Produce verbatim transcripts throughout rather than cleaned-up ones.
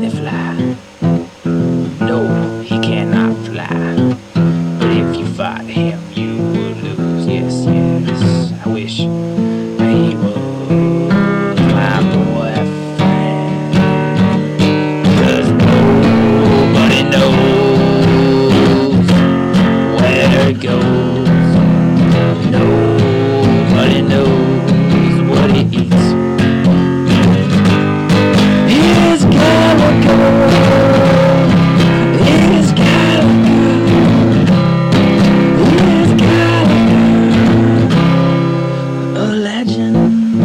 fly? No, he cannot fly. But if you fight him, you will lose. Yes, yes. I wish he was my boyfriend. 'Cause nobody knows where it goes. Nobody knows what he eats. He's gotta go. He's gotta go. He's gotta go. A legend.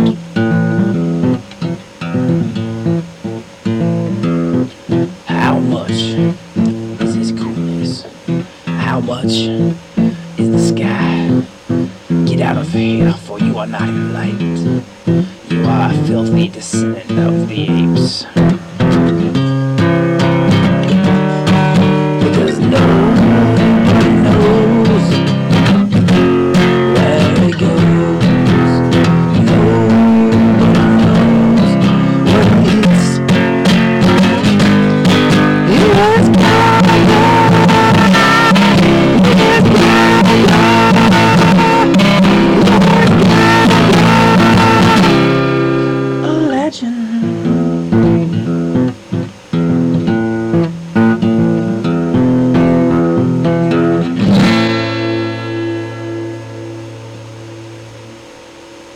How much is his coolness? How much is the sky? Get out of here, for you are not in light. You are a filthy descendant of the apes.